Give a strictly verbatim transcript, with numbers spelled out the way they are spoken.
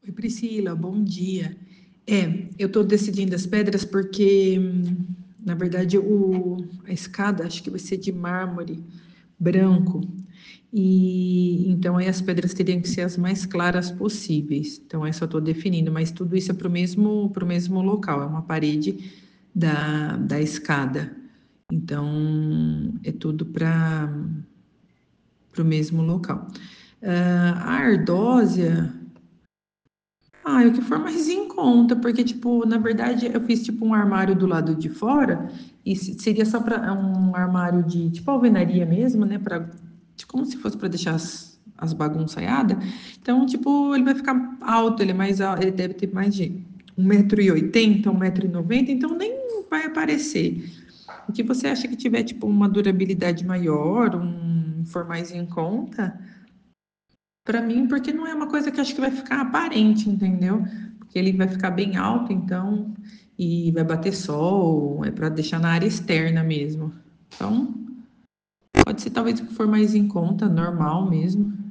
Oi, Priscila, bom dia. É, eu estou decidindo as pedras porque, hum, na verdade, o, a escada acho que vai ser de mármore branco. E então aí as pedras teriam que ser as mais claras possíveis. Então, essa eu estou definindo, mas tudo isso é para o mesmo, pro mesmo local, é uma parede da, da escada. Então, é tudo para o mesmo local. Ah, a ardósia. Ah, o que for mais em conta, porque, tipo, na verdade, eu fiz, tipo, um armário do lado de fora, e se- seria só para um armário de, tipo, alvenaria mesmo, né, para, como se fosse para deixar as, as bagunçaiadas. Então, tipo, ele vai ficar alto, ele é mais alto, ele deve ter mais de um metro e oitenta, um metro e noventa, então nem vai aparecer. O que você acha que tiver, tipo, uma durabilidade maior, um for mais em conta? Para mim, porque não é uma coisa que acho que vai ficar aparente, entendeu? Porque ele vai ficar bem alto, então, e vai bater sol, é para deixar na área externa mesmo. Então, pode ser talvez o que for mais em conta, normal mesmo.